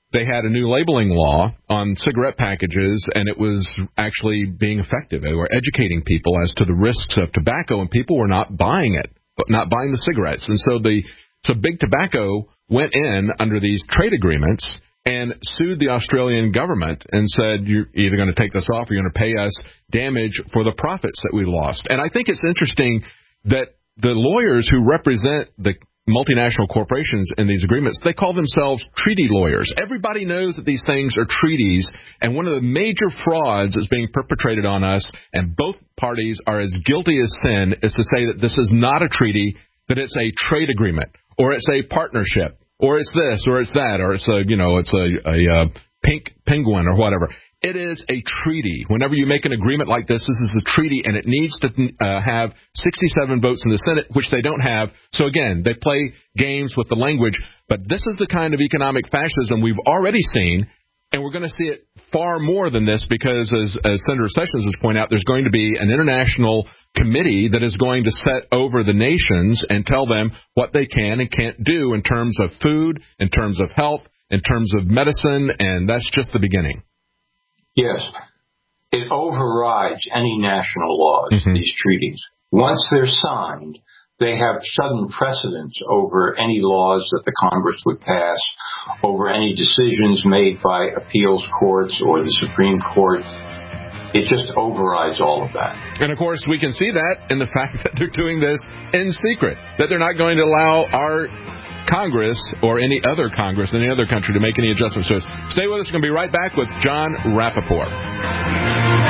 they had a new labeling law on cigarette packages, and it was actually being effective. They were educating people as to the risks of tobacco, and people were not buying it, but not buying the cigarettes. And so Big Tobacco went in under these trade agreements and sued the Australian government and said, you're either going to take this off or you're going to pay us damage for the profits that we lost. And I think it's interesting that the lawyers who represent the multinational corporations in these agreements, they call themselves treaty lawyers. Everybody knows that these things are treaties, and one of the major frauds that's being perpetrated on us, and both parties are as guilty as sin, is to say that this is not a treaty, that it's a trade agreement, or it's a partnership, or it's this, or it's that, or it's a pink penguin or whatever. It is a treaty. Whenever you make an agreement like this, this is a treaty, and it needs to have 67 votes in the Senate, which they don't have. So, again, they play games with the language. But this is the kind of economic fascism we've already seen, and we're going to see it far more than this because, as Senator Sessions has pointed out, there's going to be an international committee that is going to set over the nations and tell them what they can and can't do in terms of food, in terms of health, in terms of medicine, and that's just the beginning. Yes. It overrides any national laws, these treaties. Once they're signed, they have sudden precedence over any laws that the Congress would pass, over any decisions made by appeals courts or the Supreme Court. It just overrides all of that. And, of course, we can see that in the fact that they're doing this in secret, that they're not going to allow our Congress or any other Congress in any other country to make any adjustments to it. Stay with us. We're going to be right back with John Rappaport.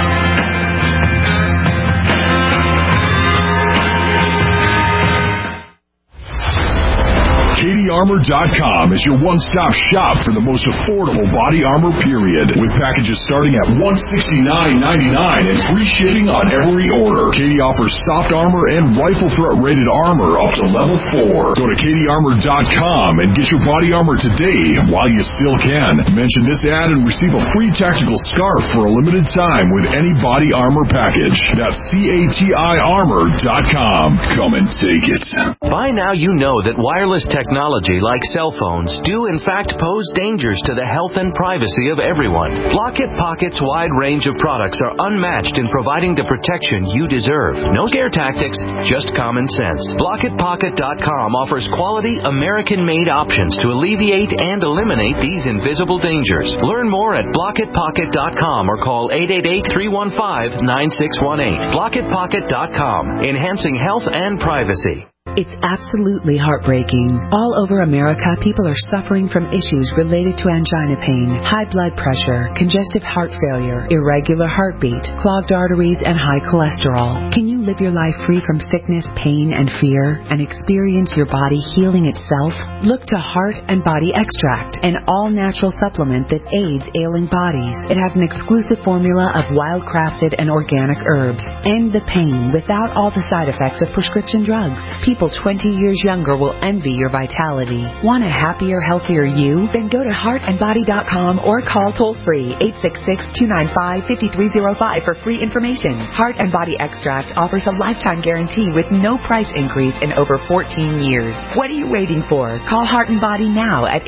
CatieArmor.com is your one-stop shop for the most affordable body armor, period. With packages starting at $169.99 and free shipping on every order. Katie offers soft armor and rifle threat rated armor up to level 4. Go to CatieArmor.com and get your body armor today while you still can. Mention this ad and receive a free tactical scarf for a limited time with any body armor package. That's CatieArmor.com. Come and take it. By now you know that wireless technology like cell phones do in fact pose dangers to the health and privacy of everyone. Block-It Pocket's wide range of products are unmatched in providing the protection you deserve. No scare tactics, just common sense. BlockItPocket.com offers quality American-made options to alleviate and eliminate these invisible dangers. Learn more at BlockItPocket.com or call 888-315-9618. BlockItPocket.com, enhancing health and privacy. It's absolutely heartbreaking. All over America, people are suffering from issues related to angina pain, high blood pressure, congestive heart failure, irregular heartbeat, clogged arteries, and high cholesterol. Can you live your life free from sickness, pain, and fear, and experience your body healing itself? Look to Heart and Body Extract, an all-natural supplement that aids ailing bodies. It has an exclusive formula of wild-crafted and organic herbs. End the pain without all the side effects of prescription drugs. People 20 years younger will envy your vitality. Want a happier, healthier you? Then go to heartandbody.com or call toll-free 866-295-5305 for free information. Heart and Body Extract offers a lifetime guarantee with no price increase in over 14 years. What are you waiting for? Call Heart and Body now at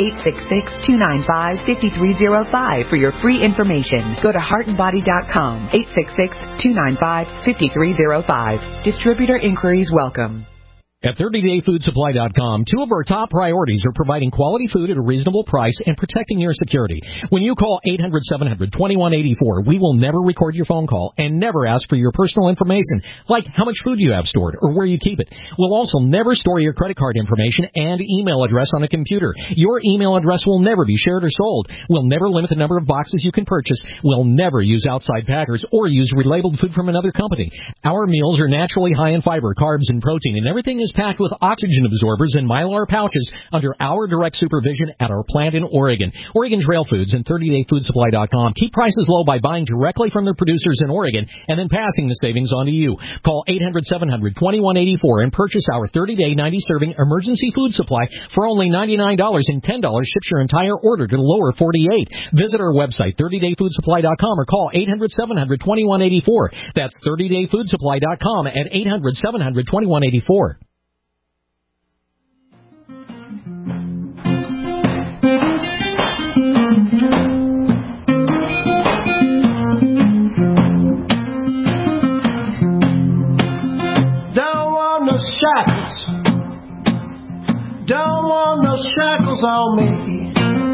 866-295-5305 for your free information. Go to heartandbody.com, 866-295-5305. Distributor inquiries welcome. At 30dayfoodsupply.com, two of our top priorities are providing quality food at a reasonable price and protecting your security. When you call 800-700-2184, we will never record your phone call and never ask for your personal information, like how much food you have stored or where you keep it. We'll also never store your credit card information and email address on a computer. Your email address will never be shared or sold. We'll never limit the number of boxes you can purchase. We'll never use outside packers or use relabeled food from another company. Our meals are naturally high in fiber, carbs, and protein, and everything is packed with oxygen absorbers and Mylar pouches under our direct supervision at our plant in Oregon. Oregon Trail Foods and 30dayfoodsupply.com keep prices low by buying directly from their producers in Oregon and then passing the savings on to you. Call 800-700-2184 and purchase our 30-day 90-serving emergency food supply for only $99 and $10 ships your entire order to the lower 48. Visit our website, 30dayfoodsupply.com, or call 800-700-2184. That's 30dayfoodsupply.com at 800-700-2184. shackles. Don't want no shackles on me.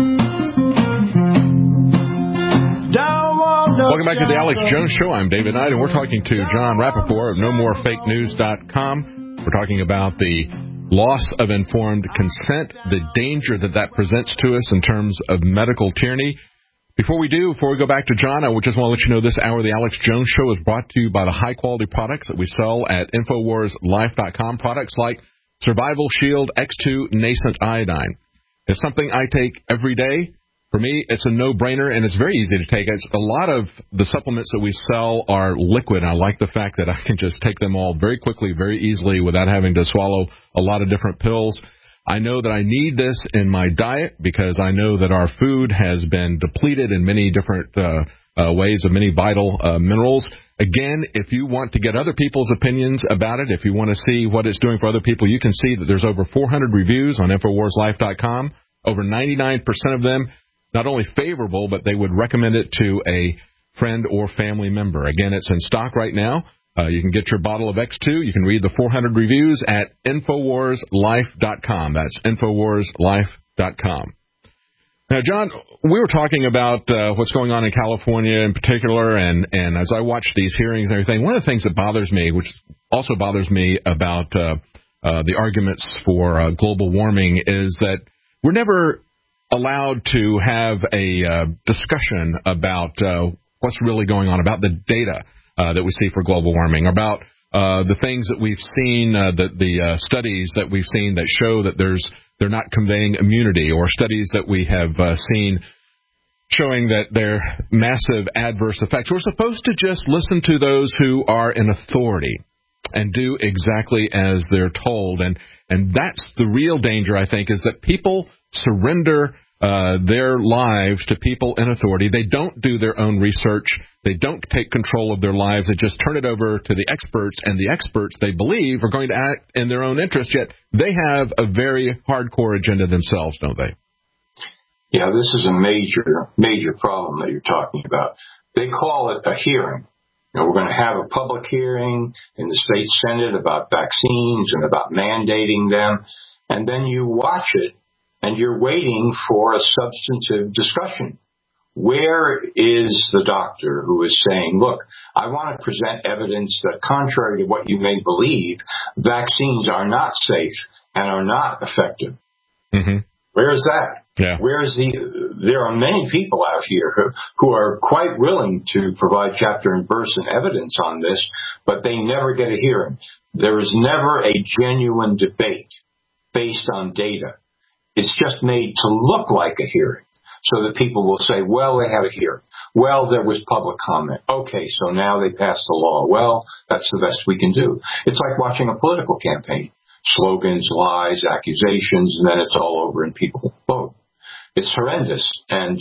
Welcome back to the Alex Jones Show. I'm David Knight, and we're talking to John Rappaport of NoMoreFakeNews.com. We're talking about the loss of informed consent, the danger that presents to us in terms of medical tyranny. Before we go back to John, I just want to let you know this hour of the Alex Jones Show is brought to you by the high-quality products that we sell at InfoWarsLife.com. Products like Survival Shield X2 Nascent Iodine. It's something I take every day. For me, it's a no-brainer, and it's very easy to take. A lot of the supplements that we sell are liquid, and I like the fact that I can just take them all very quickly, very easily, without having to swallow a lot of different pills. I know that I need this in my diet because I know that our food has been depleted in many different ways of many vital minerals. Again, if you want to get other people's opinions about it, if you want to see what it's doing for other people, you can see that there's over 400 reviews on InfoWarsLife.com. Over 99% of them not only favorable, but they would recommend it to a friend or family member. Again, it's in stock right now. You can get your bottle of X2. You can read the 400 reviews at InfoWarsLife.com. That's InfoWarsLife.com. Now, John, we were talking about what's going on in California in particular, and as I watch these hearings and everything, one of the things that bothers me, which also bothers me about the arguments for global warming, is that we're never allowed to have a discussion about what's really going on, about the data that we see for global warming, about the things that we've seen, the studies that we've seen that show that they're not conveying immunity, or studies that we have seen showing that they're massive adverse effects. We're supposed to just listen to those who are in authority and do exactly as they're told. And that's the real danger, I think, is that people surrender their lives to people in authority. They don't do their own research. They don't take control of their lives. They just turn it over to the experts, and the experts, they believe, are going to act in their own interest, yet they have a very hardcore agenda themselves, don't they? Yeah, this is a major problem that you're talking about. They call it a hearing. We're going to have a public hearing in the state Senate about vaccines and about mandating them, and then you watch it, and you're waiting for a substantive discussion. Where is the doctor who is saying, look, I want to present evidence that, contrary to what you may believe, vaccines are not safe and are not effective? Mm-hmm. Where is that? Yeah. There are many people out here who are quite willing to provide chapter and verse and evidence on this, but they never get a hearing. There is never a genuine debate based on data. It's just made to look like a hearing so that people will say, well, they had a hearing. Well, there was public comment. Okay, so now they passed the law. Well, that's the best we can do. It's like watching a political campaign. Slogans, lies, accusations, and then it's all over and people vote. It's horrendous. And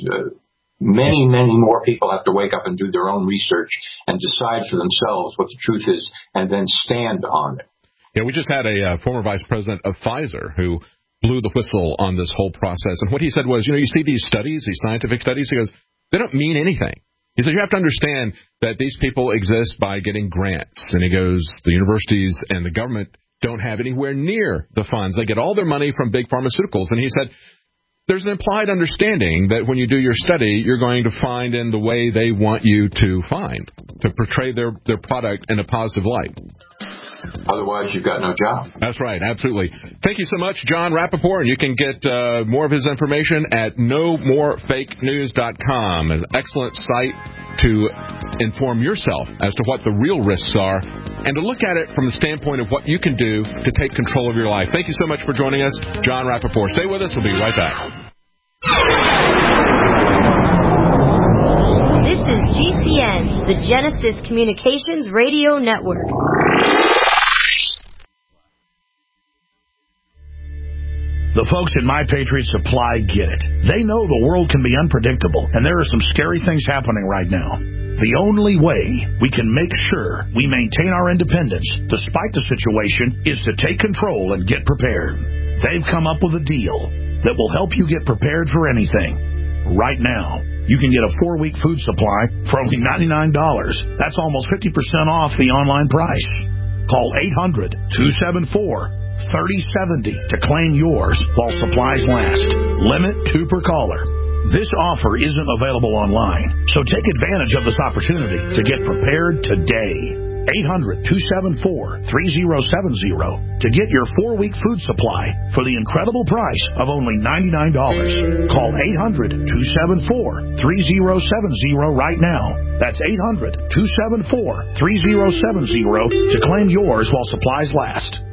many more people have to wake up and do their own research and decide for themselves what the truth is and then stand on it. Yeah, we just had a former vice president of Pfizer who blew the whistle on this whole process. And what he said was, you see these studies, these scientific studies, he goes, they don't mean anything. He said, you have to understand that these people exist by getting grants. And he goes, the universities and the government don't have anywhere near the funds. They get all their money from big pharmaceuticals. And he said, there's an implied understanding that when you do your study, you're going to find in the way they want you to find, to portray their product in a positive light. Otherwise, you've got no job. That's right. Absolutely. Thank you so much, John Rappaport. And you can get more of his information at NoMoreFakeNews.com. An excellent site to inform yourself as to what the real risks are and to look at it from the standpoint of what you can do to take control of your life. Thank you so much for joining us, John Rappaport. Stay with us. We'll be right back. This is GCN, the Genesis Communications Radio Network. The folks at My Patriot Supply get it. They know the world can be unpredictable, and there are some scary things happening right now. The only way we can make sure we maintain our independence, despite the situation, is to take control and get prepared. They've come up with a deal that will help you get prepared for anything. Right now, you can get a 4-week food supply for only $99. That's almost 50% off the online price. Call 800-274-3070 to claim yours while supplies last. Limit 2 per caller. This offer isn't available online, so take advantage of this opportunity to get prepared today. 800-274-3070 to get your 4-week food supply for the incredible price of only $99. Call 800-274-3070 right now. That's 800-274-3070 to claim yours while supplies last.